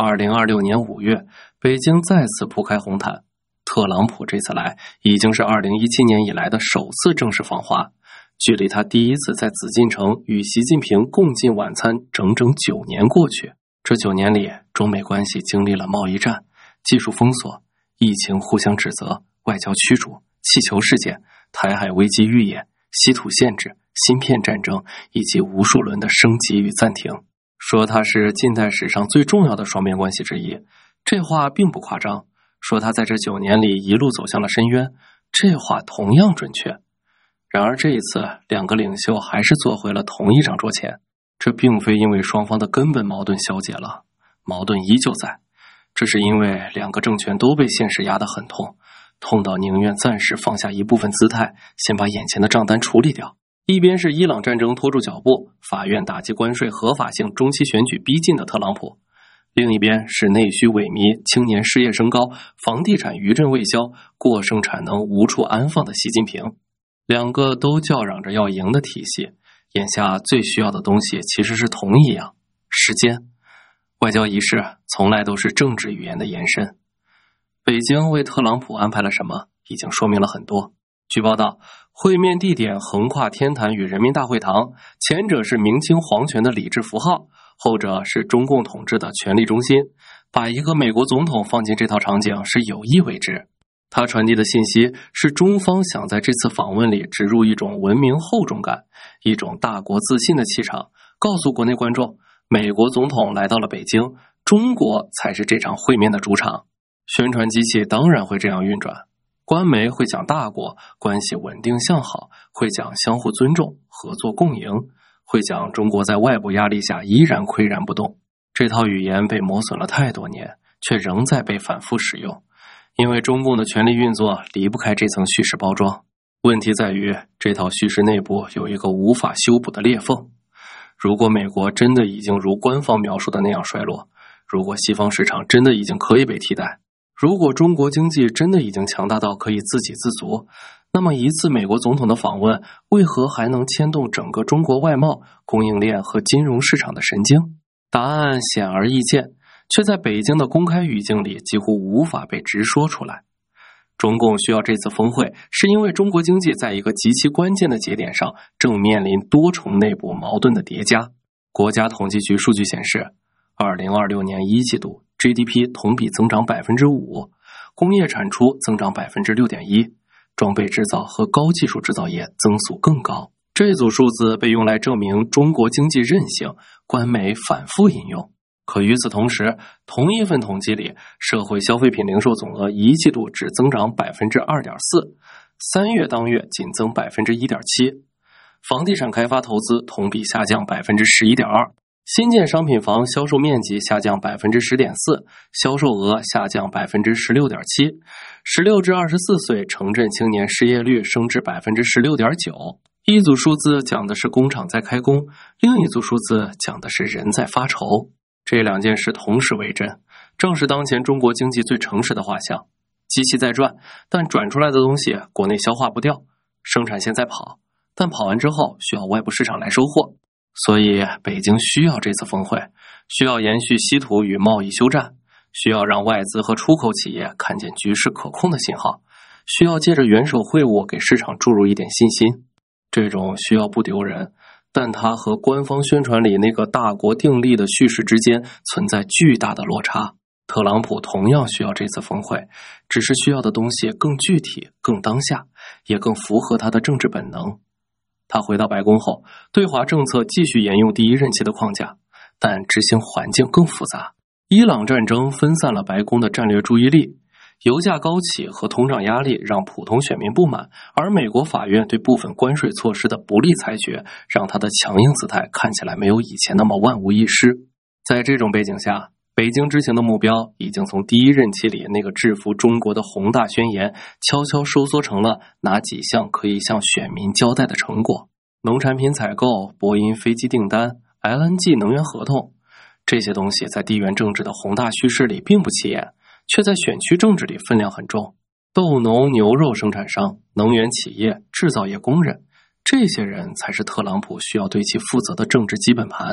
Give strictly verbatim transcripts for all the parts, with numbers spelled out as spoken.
二零二六年五月，北京再次铺开红毯。特朗普这次来已经是二零一七年以来的首次正式访华，距离他第一次在紫禁城与习近平共进晚餐整整九年过去。这九年里，中美关系经历了贸易战、技术封锁、疫情互相指责、外交驱逐、气球事件、台海危机预演、稀土限制、芯片战争以及无数轮的升级与暂停。说它是近代史上最重要的双边关系之一，这话并不夸张。说他在这九年里一路走向了深渊，这话同样准确。然而这一次，两个领袖还是坐回了同一张桌前。这并非因为双方的根本矛盾消解了，矛盾依旧在。这是因为两个政权都被现实压得很痛，痛到宁愿暂时放下一部分姿态，先把眼前的账单处理掉。一边是伊朗战争拖住脚步，法院打击关税合法性中期选举逼近的特朗普，另一边是内需萎靡、青年失业升高、房地产余震未消、过剩产能无处安放的习近平。两个都叫嚷着要赢的体系，眼下最需要的东西其实是同一样：时间。外交仪式从来都是政治语言的延伸。北京为特朗普安排了什么，已经说明了很多。据报道，会面地点横跨天坛与人民大会堂，前者是明清皇权的礼制符号，后者是中共统治的权力中心。把一个美国总统放进这套场景是有意为之。他传递的信息是中方想在这次访问里植入一种文明厚重感，一种大国自信的气场，告诉国内观众，美国总统来到了北京，中国才是这场会面的主场。宣传机器当然会这样运转，官媒会讲大国，关系稳定向好，会讲相互尊重、合作共赢，会讲中国在外部压力下依然岿然不动。这套语言被磨损了太多年，却仍在被反复使用，因为中共的权力运作离不开这层叙事包装。问题在于，这套叙事内部有一个无法修补的裂缝。如果美国真的已经如官方描述的那样衰落，如果西方市场真的已经可以被替代，如果中国经济真的已经强大到可以自给自足，那么一次美国总统的访问为何还能牵动整个中国外贸、供应链和金融市场的神经？答案显而易见，却在北京的公开语境里几乎无法被直说出来。中共需要这次峰会，是因为中国经济在一个极其关键的节点上正面临多重内部矛盾的叠加。国家统计局数据显示，二零二六年一季度 G D P 同比增长 百分之五， 工业产出增长 百分之六点一， 装备制造和高技术制造业增速更高。这组数字被用来证明中国经济韧性，官媒反复引用。可与此同时，同一份统计里，社会消费品零售总额一季度只增长 百分之二点四， 三月当月仅增 百分之一点七， 房地产开发投资同比下降 百分之十一点二， 新建商品房销售面积下降 百分之十点四， 销售额下降 百分之十六点七， 十六至二十四岁城镇青年失业率升至 百分之十六点九。一组数字讲的是工厂在开工，另一组数字讲的是人在发愁。这两件事同时为真，正是当前中国经济最诚实的画像。机器在转，但转出来的东西国内消化不掉；生产线在跑，但跑完之后需要外部市场来收货。所以北京需要这次峰会，需要延续稀土与贸易休战，需要让外资和出口企业看见局势可控的信号，需要借着元首会晤给市场注入一点信心。这种需要不丢人，但它和官方宣传里那个大国定力的叙事之间存在巨大的落差。特朗普同样需要这次峰会，只是需要的东西更具体、更当下，也更符合他的政治本能。他回到白宫后，对华政策继续沿用第一任期的框架，但执行环境更复杂。伊朗战争分散了白宫的战略注意力，油价高企和通胀压力让普通选民不满，而美国法院对部分关税措施的不利裁决，让他的强硬姿态看起来没有以前那么万无一失。在这种背景下，北京执行的目标已经从第一任期里那个制服中国的宏大宣言，悄悄收缩成了哪几项可以向选民交代的成果。农产品采购、波音飞机订单、L N G 能源合同，这些东西在地缘政治的宏大叙事里并不起眼，却在选区政治里分量很重。豆农、牛肉生产商、能源企业、制造业工人，这些人才是特朗普需要对其负责的政治基本盘。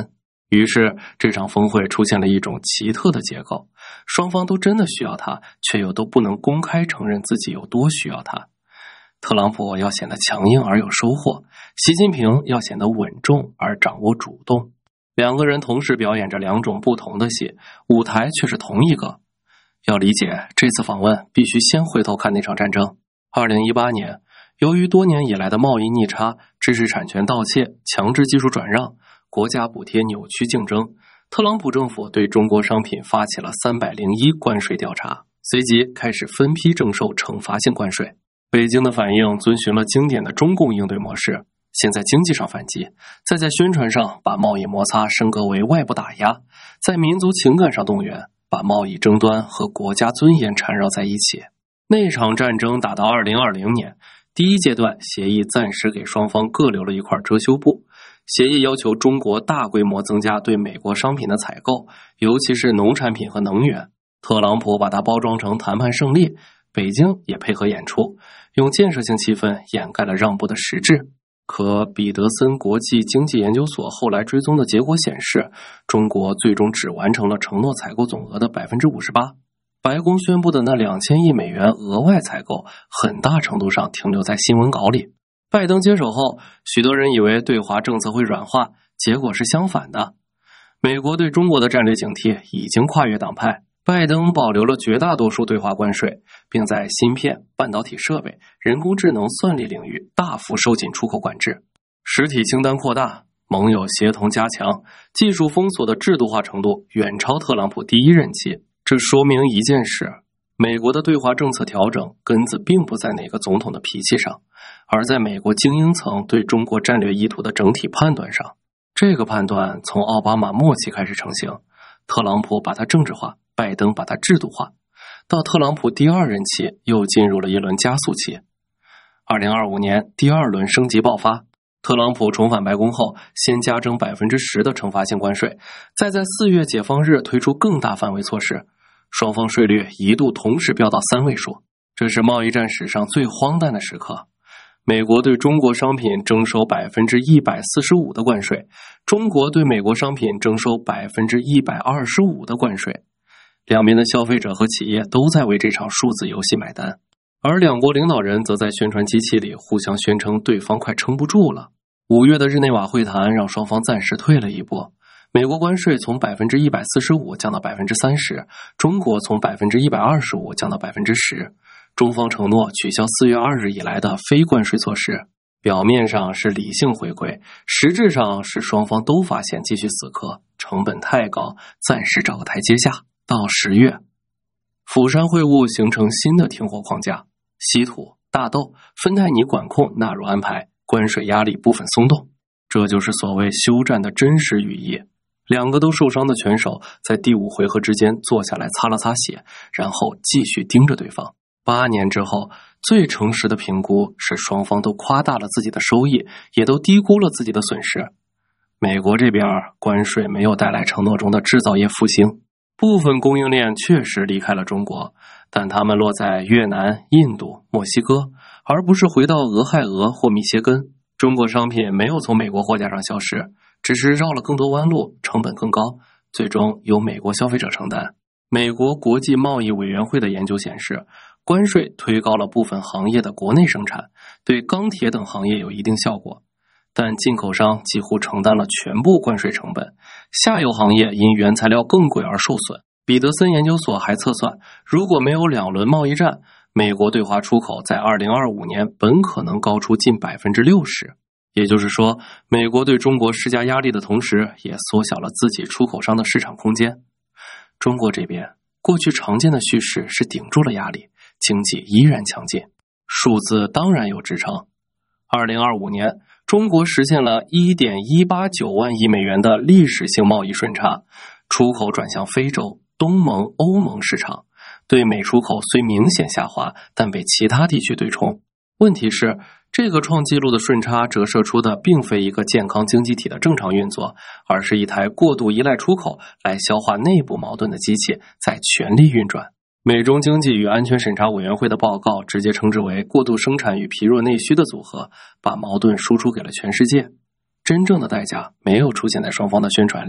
于是这场峰会出现了一种奇特的结构，双方都真的需要它，却又都不能公开承认自己有多需要它。特朗普要显得强硬而有收获，习近平要显得稳重而掌握主动。两个人同时表演着两种不同的戏，舞台却是同一个。要理解这次访问，必须先回头看那场战争。二零一八年，由于多年以来的贸易逆差、知识产权盗窃、强制技术转让、国家补贴扭曲竞争，特朗普政府对中国商品发起了三百零一关税调查，随即开始分批征收惩罚性关税。北京的反应遵循了经典的中共应对模式，先在经济上反击，再在宣传上把贸易摩擦升格为外部打压，在民族情感上动员，把贸易争端和国家尊严缠绕在一起。那场战争打到二零二零年，第一阶段协议暂时给双方各留了一块遮羞布。协议要求中国大规模增加对美国商品的采购，尤其是农产品和能源。特朗普把它包装成谈判胜利，北京也配合演出，用建设性气氛掩盖了让步的实质。可彼得森国际经济研究所后来追踪的结果显示，中国最终只完成了承诺采购总额的 百分之五十八。白宫宣布的那两千亿美元额外采购，很大程度上停留在新闻稿里。拜登接手后，许多人以为对华政策会软化，结果是相反的。美国对中国的战略警惕已经跨越党派，拜登保留了绝大多数对华关税，并在芯片、半导体设备、人工智能、算力领域大幅收紧出口管制，实体清单扩大，盟友协同加强，技术封锁的制度化程度远超特朗普第一任期。这说明一件事，美国的对华政策调整根子并不在哪个总统的脾气上，而在美国精英层对中国战略意图的整体判断上。这个判断从奥巴马末期开始成型，特朗普把它政治化，拜登把它制度化，到特朗普第二任期又进入了一轮加速期。二零二五年第二轮升级爆发，特朗普重返白宫后，先加征 百分之十 的惩罚性关税，再在四月解放日推出更大范围措施，双方税率一度同时飙到三位数。这是贸易战史上最荒诞的时刻。美国对中国商品征收 百分之一百四十五 的关税，中国对美国商品征收 百分之一百二十五 的关税。两边的消费者和企业都在为这场数字游戏买单，而两国领导人则在宣传机器里互相宣称对方快撑不住了。五月的日内瓦会谈让双方暂时退了一步，美国关税从 百分之一百四十五 降到 百分之三十， 中国从 百分之一百二十五 降到 百分之十。中方承诺取消四月二日以来的非关税措施，表面上是理性回归，实质上是双方都发现继续死磕，成本太高，暂时找个台阶下。到十月，釜山会晤形成新的停火框架，稀土、大豆、芬太尼管控纳入安排，关税压力部分松动，这就是所谓休战的真实语义。两个都受伤的拳手在第五回合之间坐下来擦了擦血，然后继续盯着对方。八年之后，最诚实的评估是双方都夸大了自己的收益，也都低估了自己的损失。美国这边关税没有带来承诺中的制造业复兴，部分供应链确实离开了中国，但它们落在越南、印度、墨西哥，而不是回到俄亥俄或密歇根。中国商品没有从美国货架上消失，只是绕了更多弯路，成本更高，最终由美国消费者承担。美国国际贸易委员会的研究显示，关税推高了部分行业的国内生产，对钢铁等行业有一定效果，但进口商几乎承担了全部关税成本，下游行业因原材料更贵而受损。彼得森研究所还测算，如果没有两轮贸易战，美国对华出口在二零二五年本可能高出近 百分之六十。 也就是说，美国对中国施加压力的同时，也缩小了自己出口商的市场空间。中国这边过去常见的叙事是顶住了压力，经济依然强劲，数字当然有支撑。二零二五年，中国实现了 一点一八九万亿美元的历史性贸易顺差，出口转向非洲、东盟、欧盟市场，对美出口虽明显下滑，但被其他地区对冲。问题是，这个创纪录的顺差折射出的并非一个健康经济体的正常运作，而是一台过度依赖出口来消化内部矛盾的机器在全力运转。美中经济与安全审查委员会的报告直接称之为过度生产与疲弱内需的组合，把矛盾输出给了全世界。真正的代价没有出现在双方的宣传里。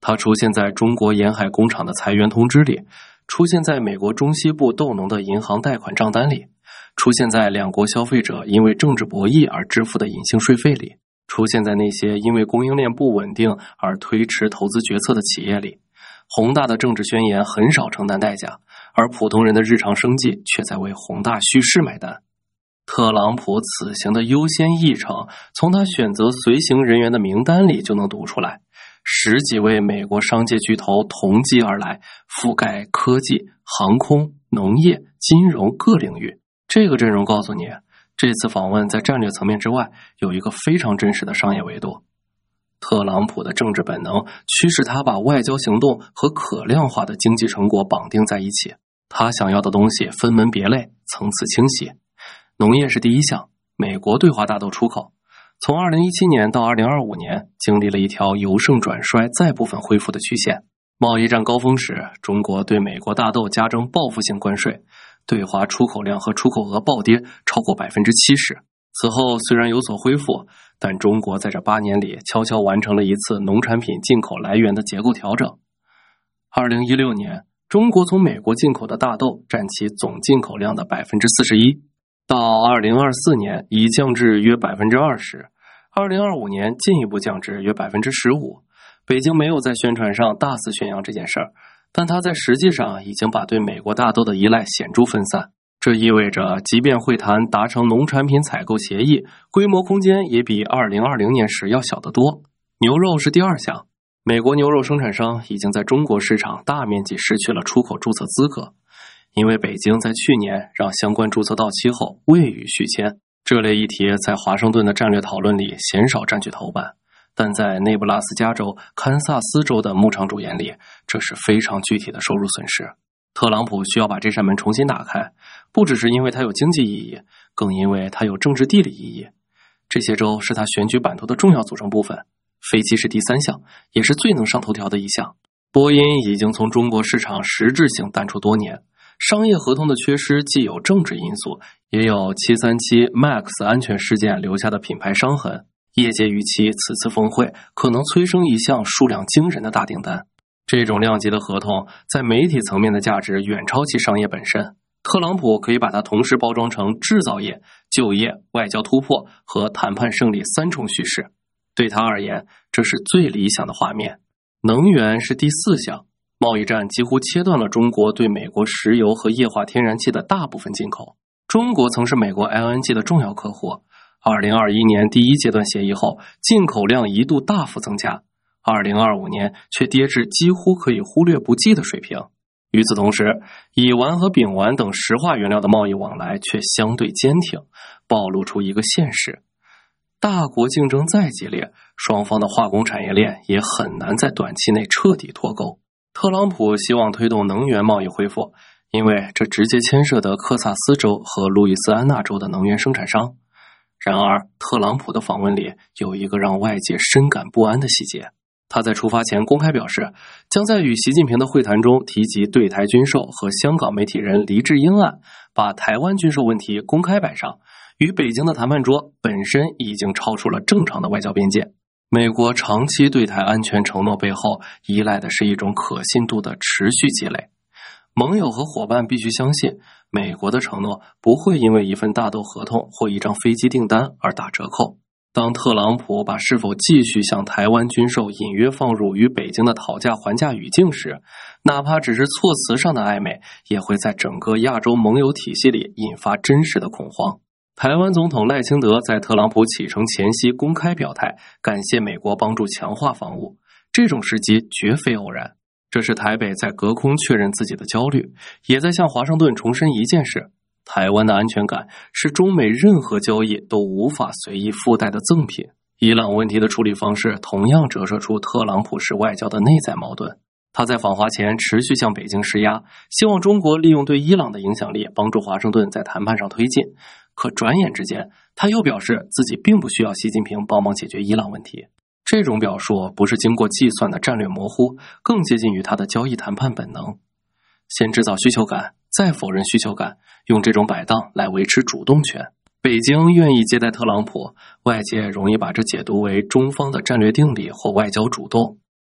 它出现在中国沿海工厂的裁员通知里，出现在美国中西部豆农的银行贷款账单里，出现在两国消费者因为政治博弈而支付的隐性税费里，出现在那些因为供应链不稳定而推迟投资决策的企业里。宏大的政治宣言很少承担代价，而普通人的日常生计却在为宏大叙事买单。特朗普此行的优先议程，从他选择随行人员的名单里就能读出来。十几位美国商界巨头同机而来，覆盖科技、航空、农业、金融各领域。这个阵容告诉你，这次访问在战略层面之外有一个非常真实的商业维度。特朗普的政治本能驱使他把外交行动和可量化的经济成果绑定在一起，他想要的东西分门别类，层次清晰。农业是第一项，美国对华大豆出口从二零一七年到二零二五年经历了一条由盛转衰再部分恢复的曲线。贸易战高峰时，中国对美国大豆加征报复性关税，对华出口量和出口额暴跌超过 百分之七十。 此后虽然有所恢复，但中国在这八年里悄悄完成了一次农产品进口来源的结构调整。二零一六年，中国从美国进口的大豆占其总进口量的 百分之四十一， 到二零二四年已降至约 百分之二十， 二零二五年进一步降至约 百分之十五。 北京没有在宣传上大肆宣扬这件事儿，但它在实际上已经把对美国大豆的依赖显著分散。这意味着即便会谈达成农产品采购协议，规模空间也比二零二零年时要小得多。牛肉是第二项，美国牛肉生产商已经在中国市场大面积失去了出口注册资格，因为北京在去年让相关注册到期后未予续签。这类议题在华盛顿的战略讨论里鲜少占据头版，但在内布拉斯加州、堪萨斯州的牧场主眼里，这是非常具体的收入损失。特朗普需要把这扇门重新打开，不只是因为它有经济意义，更因为它有政治地理意义。这些州是他选举版图的重要组成部分。飞机是第三项，也是最能上头条的一项。波音已经从中国市场实质性淡出多年，商业合同的缺失既有政治因素，也有七三七 MAX 安全事件留下的品牌伤痕。业界预期此次峰会可能催生一项数量惊人的大订单。这种量级的合同在媒体层面的价值远超其商业本身。特朗普可以把它同时包装成制造业、就业、外交突破和谈判胜利三重叙事。对他而言，这是最理想的画面。能源是第四项，贸易战几乎切断了中国对美国石油和液化天然气的大部分进口。中国曾是美国 L N G 的重要客户，二零二一年第一阶段协议后，进口量一度大幅增加，二零二五年却跌至几乎可以忽略不计的水平。与此同时，乙烷和丙烷等石化原料的贸易往来却相对坚挺，暴露出一个现实：大国竞争再激烈，双方的化工产业链也很难在短期内彻底脱钩。特朗普希望推动能源贸易恢复，因为这直接牵涉到克萨斯州和路易斯安那州的能源生产商。然而，特朗普的访问里有一个让外界深感不安的细节。他在出发前公开表示，将在与习近平的会谈中提及对台军售和香港媒体人黎智英案，把台湾军售问题公开摆上。与北京的谈判桌本身已经超出了正常的外交边界。美国长期对台安全承诺背后依赖的是一种可信度的持续积累。盟友和伙伴必须相信，美国的承诺不会因为一份大豆合同或一张飞机订单而打折扣。当特朗普把是否继续向台湾军售隐约放入与北京的讨价还价语境时，哪怕只是措辞上的暧昧，也会在整个亚洲盟友体系里引发真实的恐慌。台湾总统赖清德在特朗普启程前夕公开表态，感谢美国帮助强化防务，这种时机绝非偶然。这是台北在隔空确认自己的焦虑，也在向华盛顿重申一件事：台湾的安全感是中美任何交易都无法随意附带的赠品。伊朗问题的处理方式同样折射出特朗普式外交的内在矛盾。他在访华前持续向北京施压，希望中国利用对伊朗的影响力帮助华盛顿在谈判上推进。可转眼之间，他又表示自己并不需要习近平帮忙解决伊朗问题。这种表述不是经过计算的战略模糊，更接近于他的交易谈判本能。先制造需求感，再否认需求感，用这种摆荡来维持主动权。北京愿意接待特朗普，外界容易把这解读为中方的战略定力或外交主动。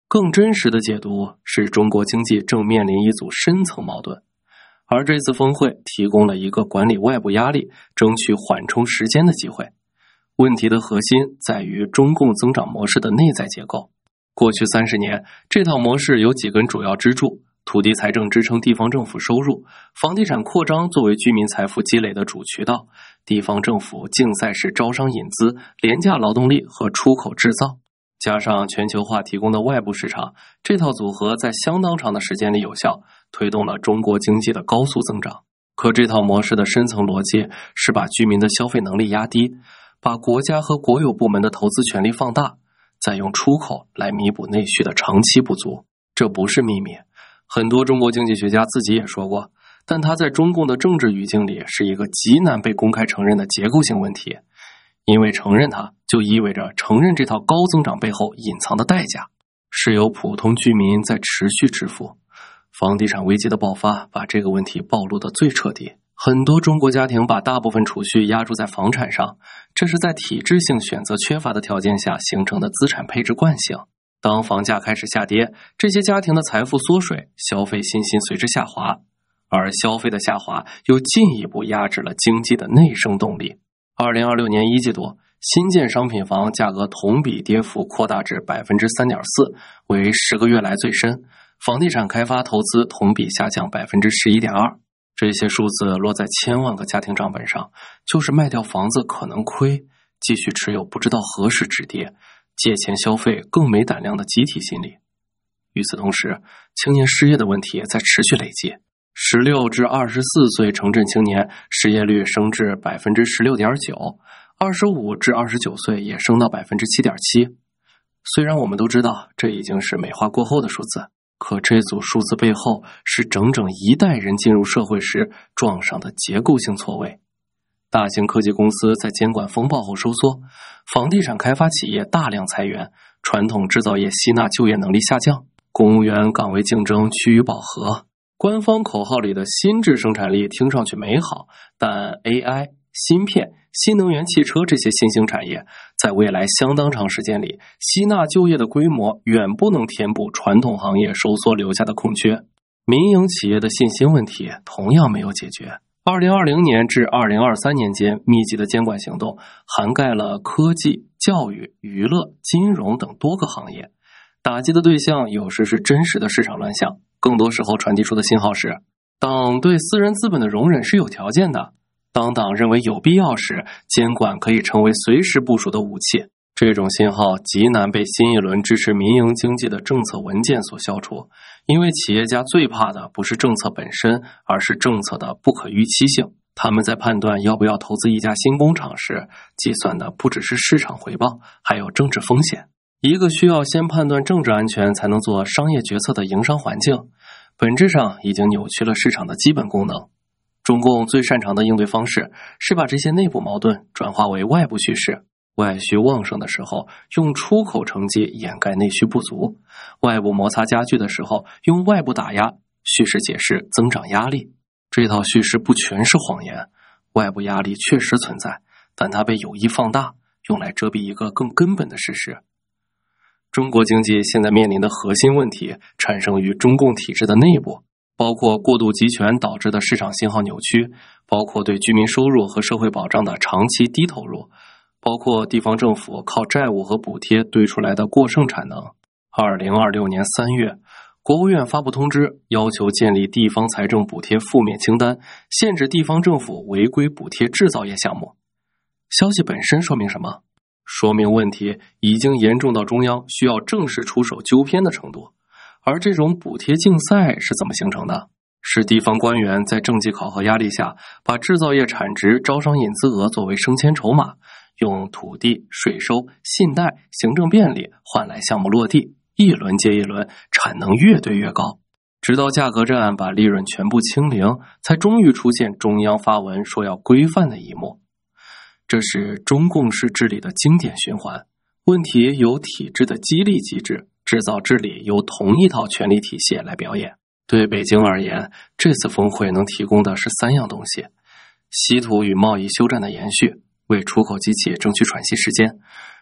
更真实的解读是中国经济正面临一组深层矛盾，而这次峰会提供了一个管理外部压力、争取缓冲时间的机会。问题的核心在于中共增长模式的内在结构。过去三十年，这套模式有几根主要支柱：土地财政支撑地方政府收入，房地产扩张作为居民财富积累的主渠道，地方政府竞赛式招商引资、廉价劳动力和出口制造，加上全球化提供的外部市场，这套组合在相当长的时间里有效，推动了中国经济的高速增长。可这套模式的深层逻辑是把居民的消费能力压低，把国家和国有部门的投资权力放大，再用出口来弥补内需的长期不足。这不是秘密，很多中国经济学家自己也说过，但它在中共的政治语境里是一个极难被公开承认的结构性问题，因为承认它就意味着承认这套高增长背后隐藏的代价是由普通居民在持续支付。房地产危机的爆发把这个问题暴露得最彻底，很多中国家庭把大部分储蓄压注在房产上，这是在体制性选择缺乏的条件下形成的资产配置惯性。当房价开始下跌，这些家庭的财富缩水，消费信心随之下滑，而消费的下滑又进一步压制了经济的内生动力。二零二六年一季度，新建商品房价格同比跌幅扩大至 百分之三点四， 为十个月来最深。房地产开发投资同比下降 百分之十一点二， 这些数字落在千万个家庭账本上，就是卖掉房子可能亏，继续持有不知道何时止跌，借钱消费更没胆量的集体心理。与此同时，青年失业的问题在持续累积，十六至二十四岁城镇青年失业率升至 百分之十六点九， 二十五至二十九岁也升到 百分之七点七。 虽然我们都知道这已经是美化过后的数字，可这组数字背后是整整一代人进入社会时撞上的结构性错位。大型科技公司在监管风暴后收缩，房地产开发企业大量裁员，传统制造业吸纳就业能力下降，公务员岗位竞争趋于饱和。官方口号里的新质生产力听上去美好，但 A I、芯片、新能源汽车这些新兴产业在未来相当长时间里吸纳就业的规模远不能填补传统行业收缩留下的空缺。民营企业的信心问题同样没有解决。二零二零年至二零二三年间，密集的监管行动涵盖了科技、教育、娱乐、金融等多个行业，打击的对象有时是真实的市场乱象，更多时候传递出的信号是，党对私人资本的容忍是有条件的，当党认为有必要时，监管可以成为随时部署的武器。这种信号极难被新一轮支持民营经济的政策文件所消除，因为企业家最怕的不是政策本身，而是政策的不可预期性。他们在判断要不要投资一家新工厂时，计算的不只是市场回报，还有政治风险。一个需要先判断政治安全才能做商业决策的营商环境，本质上已经扭曲了市场的基本功能。中共最擅长的应对方式是把这些内部矛盾转化为外部叙事。外需旺盛的时候，用出口成绩掩盖内需不足；外部摩擦加剧的时候，用外部打压叙事解释增长压力。这套叙事不全是谎言，外部压力确实存在，但它被有意放大，用来遮蔽一个更根本的事实。中国经济现在面临的核心问题产生于中共体制的内部，包括过度集权导致的市场信号扭曲，包括对居民收入和社会保障的长期低投入，包括地方政府靠债务和补贴堆出来的过剩产能。二零二六年三月，国务院发布通知，要求建立地方财政补贴负面清单，限制地方政府违规补贴制造业项目。消息本身说明什么？说明问题已经严重到中央需要正式出手纠偏的程度。而这种补贴竞赛是怎么形成的？是地方官员在政绩考核压力下，把制造业产值、招商引资额作为升迁筹码，用土地、税收、信贷、行政便利换来项目落地，一轮接一轮，产能越堆越高，直到价格战把利润全部清零，才终于出现中央发文说要规范的一幕。这是中共式治理的经典循环，问题由体制的激励机制，制造治理由同一套权力体系来表演。对北京而言，这次峰会能提供的是三样东西：稀土与贸易休战的延续，为出口机器争取喘息时间；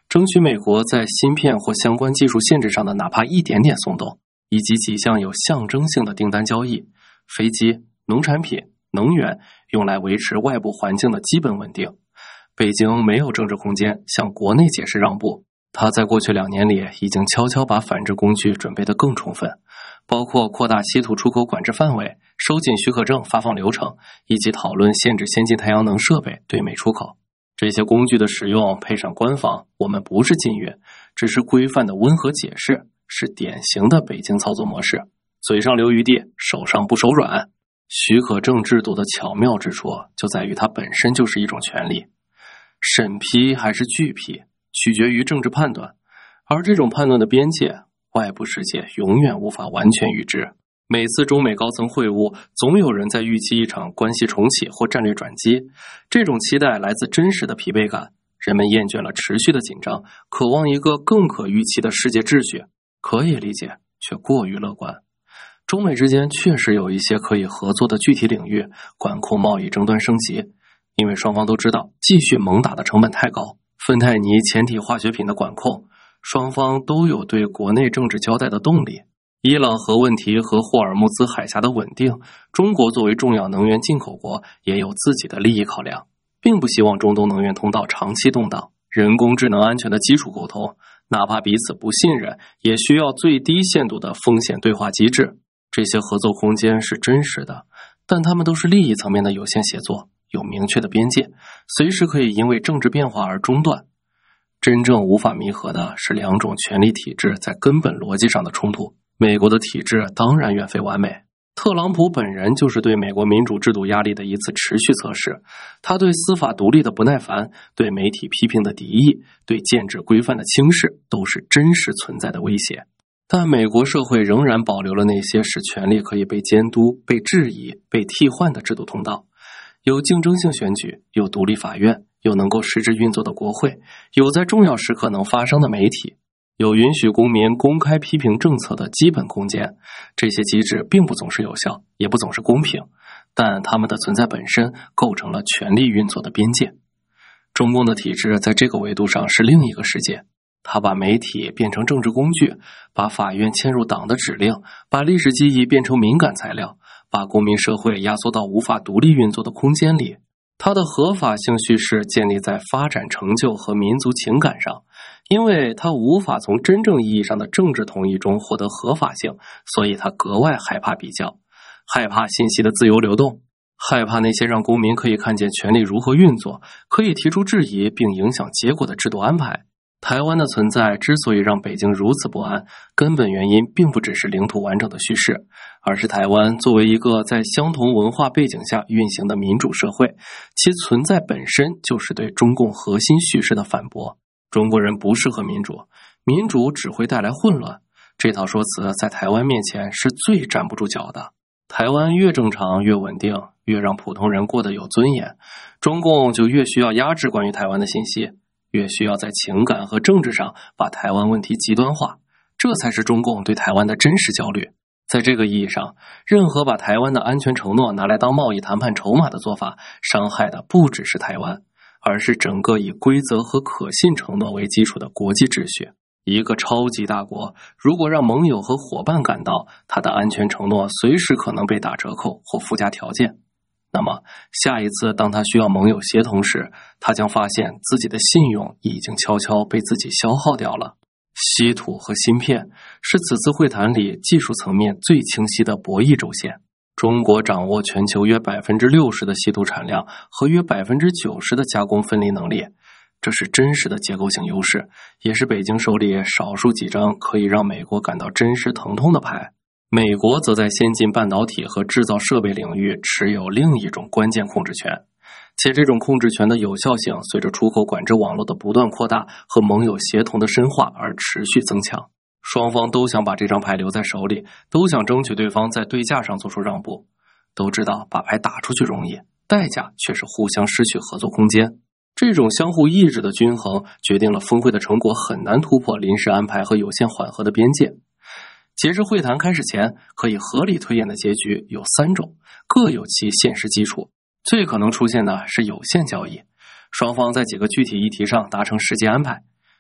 争取美国在芯片或相关技术限制上的哪怕一点点松动，以及几项有象征性的订单交易，飞机、农产品、能源，用来维持外部环境的基本稳定。北京没有政治空间向国内解释让步，他在过去两年里已经悄悄把反制工具准备得更充分，包括扩大稀土出口管制范围、收紧许可证发放流程，以及讨论限制先进太阳能设备对美出口。这些工具的使用配上官方，我们不是禁运，只是规范的温和解释，是典型的北京操作模式，嘴上留余地，手上不手软。许可证制度的巧妙之处就在于它本身就是一种权利，审批还是拒批取决于政治判断，而这种判断的边界，外部世界永远无法完全预知。每次中美高层会晤，总有人在预期一场关系重启或战略转机，这种期待来自真实的疲惫感，人们厌倦了持续的紧张，渴望一个更可预期的世界秩序，可以理解，却过于乐观。中美之间确实有一些可以合作的具体领域，管控贸易争端升级，因为双方都知道继续猛打的成本太高。芬太尼前体化学品的管控，双方都有对国内政治交代的动力。伊朗核问题和霍尔木兹海峡的稳定，中国作为重要能源进口国也有自己的利益考量，并不希望中东能源通道长期动荡。人工智能安全的基础沟通，哪怕彼此不信任，也需要最低限度的风险对话机制。这些合作空间是真实的，但它们都是利益层面的有限协作，有明确的边界，随时可以因为政治变化而中断。真正无法弥合的是两种权力体制在根本逻辑上的冲突。美国的体制当然远非完美，特朗普本人就是对美国民主制度压力的一次持续测试，他对司法独立的不耐烦，对媒体批评的敌意，对建制规范的轻视，都是真实存在的威胁。但美国社会仍然保留了那些使权力可以被监督、被质疑、被替换的制度通道，有竞争性选举，有独立法院，有能够实质运作的国会，有在重要时刻能发声的媒体，有允许公民公开批评政策的基本空间。这些机制并不总是有效，也不总是公平，但它们的存在本身构成了权力运作的边界。中共的体制在这个维度上是另一个世界，它把媒体变成政治工具，把法院嵌入党的指令，把历史记忆变成敏感材料，把公民社会压缩到无法独立运作的空间里。它的合法性叙事建立在发展成就和民族情感上，因为它无法从真正意义上的政治同意中获得合法性，所以它格外害怕比较，害怕信息的自由流动，害怕那些让公民可以看见权力如何运作，可以提出质疑并影响结果的制度安排。台湾的存在之所以让北京如此不安，根本原因并不只是领土完整的叙事，而是台湾作为一个在相同文化背景下运行的民主社会，其存在本身就是对中共核心叙事的反驳。中国人不适合民主，民主只会带来混乱，这套说辞在台湾面前是最站不住脚的。台湾越正常越稳定，越让普通人过得有尊严，中共就越需要压制关于台湾的信息，越需要在情感和政治上把台湾问题极端化，这才是中共对台湾的真实焦虑。在这个意义上，任何把台湾的安全承诺拿来当贸易谈判筹码的做法，伤害的不只是台湾，而是整个以规则和可信承诺为基础的国际秩序。一个超级大国如果让盟友和伙伴感到他的安全承诺随时可能被打折扣或附加条件，那么下一次当他需要盟友协同时，他将发现自己的信用已经悄悄被自己消耗掉了。稀土和芯片是此次会谈里技术层面最清晰的博弈轴线。中国掌握全球约 百分之六十 的稀土产量和约 百分之九十 的加工分离能力，这是真实的结构性优势，也是北京手里少数几张可以让美国感到真实疼痛的牌。美国则在先进半导体和制造设备领域持有另一种关键控制权，且这种控制权的有效性随着出口管制网络的不断扩大和盟友协同的深化而持续增强。双方都想把这张牌留在手里，都想争取对方在对价上做出让步，都知道把牌打出去容易，代价却是互相失去合作空间。这种相互抑制的均衡决定了峰会的成果很难突破临时安排和有限缓和的边界。截至会谈开始前，可以合理推演的结局有三种，各有其现实基础。最可能出现的是有限交易，双方在几个具体议题上达成实际安排，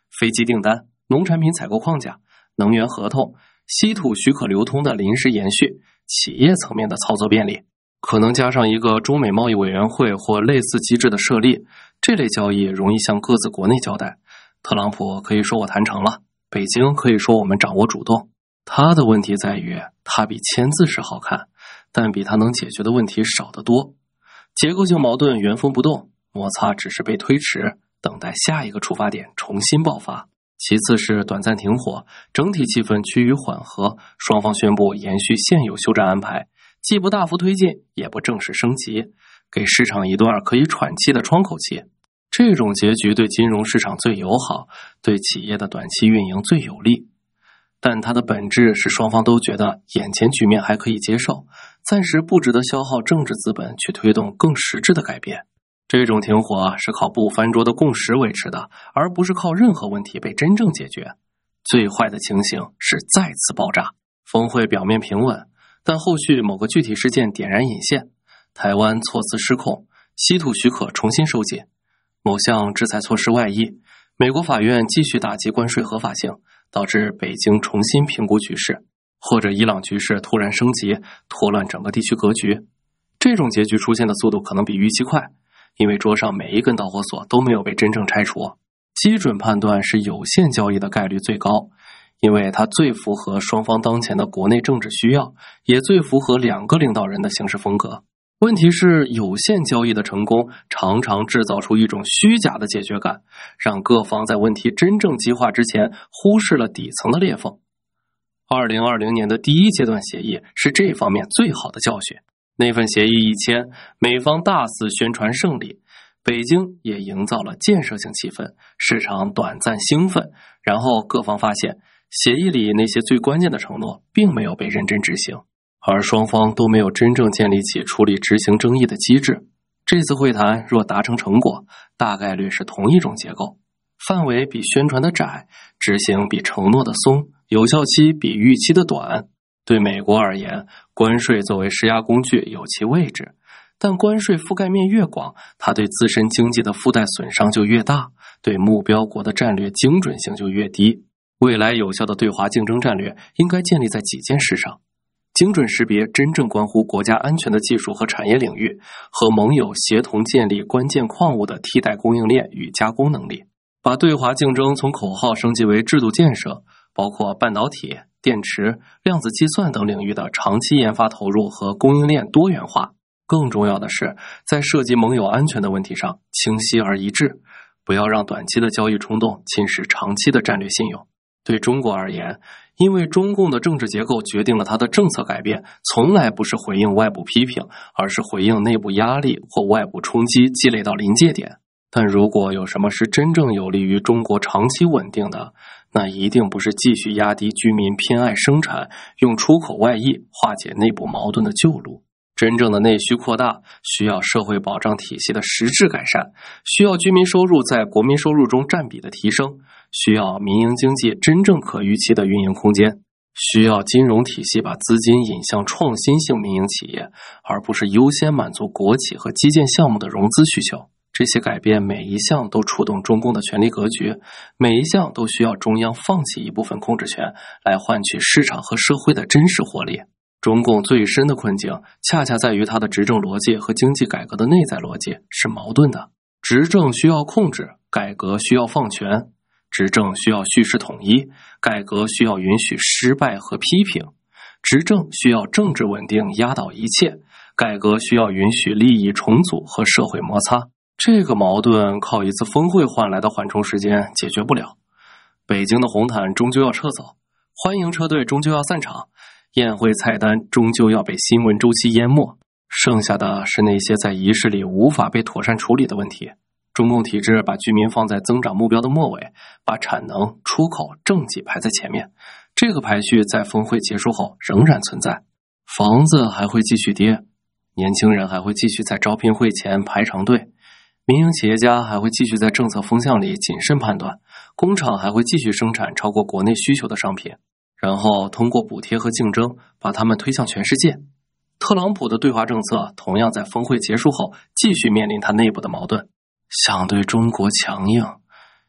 飞机订单、农产品采购框架、能源合同、稀土许可流通的临时延续、企业层面的操作便利，可能加上一个中美贸易委员会或类似机制的设立，这类交易容易向各自国内交代。特朗普可以说我谈成了，北京可以说我们掌握主动。他的问题在于，他比签字是好看，但比他能解决的问题少得多。结构性矛盾原封不动，摩擦只是被推迟，等待下一个出发点重新爆发。其次是短暂停火，整体气氛趋于缓和，双方宣布延续现有休战安排，既不大幅推进，也不正式升级，给市场一段可以喘气的窗口期。这种结局对金融市场最友好，对企业的短期运营最有利。但它的本质是双方都觉得眼前局面还可以接受，暂时不值得消耗政治资本去推动更实质的改变。这种停火是靠不翻桌的共识维持的，而不是靠任何问题被真正解决。最坏的情形是再次爆炸。峰会表面平稳，但后续某个具体事件点燃引线，台湾措辞失控，稀土许可重新收紧，某项制裁措施外溢，美国法院继续打击关税合法性，导致北京重新评估局势，或者伊朗局势突然升级，拖乱整个地区格局。这种结局出现的速度可能比预期快，因为桌上每一根导火索都没有被真正拆除。基准判断是有限交易的概率最高，因为它最符合双方当前的国内政治需要，也最符合两个领导人的行事风格。问题是，有限交易的成功常常制造出一种虚假的解决感，让各方在问题真正激化之前忽视了底层的裂缝。二零二零年的第一阶段协议是这方面最好的教训。那份协议一签，美方大肆宣传胜利，北京也营造了建设性气氛，市场短暂兴奋，然后各方发现协议里那些最关键的承诺并没有被认真执行，而双方都没有真正建立起处理执行争议的机制。这次会谈若达成成果，大概率是同一种结构，范围比宣传的窄，执行比承诺的松，有效期比预期的短。对美国而言，关税作为施压工具有其位置，但关税覆盖面越广，它对自身经济的附带损伤就越大，对目标国的战略精准性就越低。未来有效的对华竞争战略应该建立在几件事上：精准识别真正关乎国家安全的技术和产业领域，和盟友协同建立关键矿物的替代供应链与加工能力，把对华竞争从口号升级为制度建设，包括半导体、电池、量子计算等领域的长期研发投入和供应链多元化。更重要的是，在涉及盟友安全的问题上清晰而一致，不要让短期的交易冲动侵蚀长期的战略信用。对中国而言，因为中共的政治结构决定了它的政策改变从来不是回应外部批评，而是回应内部压力或外部冲击积累到临界点。但如果有什么是真正有利于中国长期稳定的，那一定不是继续压低居民偏爱生产，用出口外溢化解内部矛盾的旧路。真正的内需扩大需要社会保障体系的实质改善，需要居民收入在国民收入中占比的提升，需要民营经济真正可预期的运营空间，需要金融体系把资金引向创新性民营企业，而不是优先满足国企和基建项目的融资需求。这些改变每一项都触动中共的权力格局，每一项都需要中央放弃一部分控制权，来换取市场和社会的真实活力。中共最深的困境恰恰在于它的执政逻辑和经济改革的内在逻辑是矛盾的。执政需要控制，改革需要放权；执政需要叙事统一，改革需要允许失败和批评；执政需要政治稳定压倒一切，改革需要允许利益重组和社会摩擦。这个矛盾靠一次峰会换来的缓冲时间解决不了。北京的红毯终究要撤走，欢迎车队终究要散场，宴会菜单终究要被新闻周期淹没，剩下的是那些在仪式里无法被妥善处理的问题。中共体制把居民放在增长目标的末尾，把产能、出口、政绩排在前面，这个排序在峰会结束后仍然存在。房子还会继续跌，年轻人还会继续在招聘会前排长队，民营企业家还会继续在政策风向里谨慎判断，工厂还会继续生产超过国内需求的商品，然后通过补贴和竞争把他们推向全世界。特朗普的对华政策同样在峰会结束后继续面临他内部的矛盾，想对中国强硬，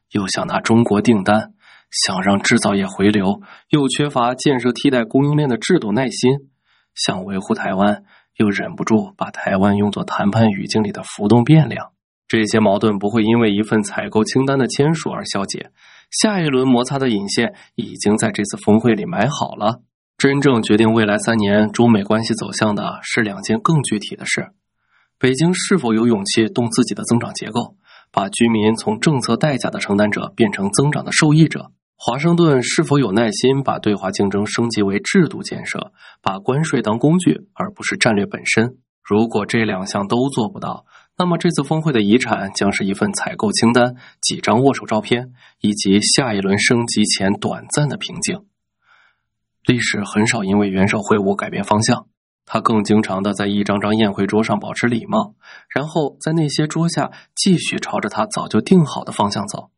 又想拿中国订单，想让制造业回流，又缺乏建设替代供应链的制度耐心，想维护台湾，又忍不住把台湾用作谈判语境里的浮动变量。这些矛盾不会因为一份采购清单的签署而消解，下一轮摩擦的引线已经在这次峰会里埋好了。真正决定未来三年中美关系走向的是两件更具体的事：北京是否有勇气动自己的增长结构，把居民从政策代价的承担者变成增长的受益者？华盛顿是否有耐心把对华竞争升级为制度建设，把关税当工具而不是战略本身？如果这两项都做不到，那么这次峰会的遗产将是一份采购清单、几张握手照片，以及下一轮升级前短暂的平静。历史很少因为元首会晤改变方向，他更经常的在一张张宴会桌上保持礼貌，然后在那些桌下继续朝着他早就定好的方向走。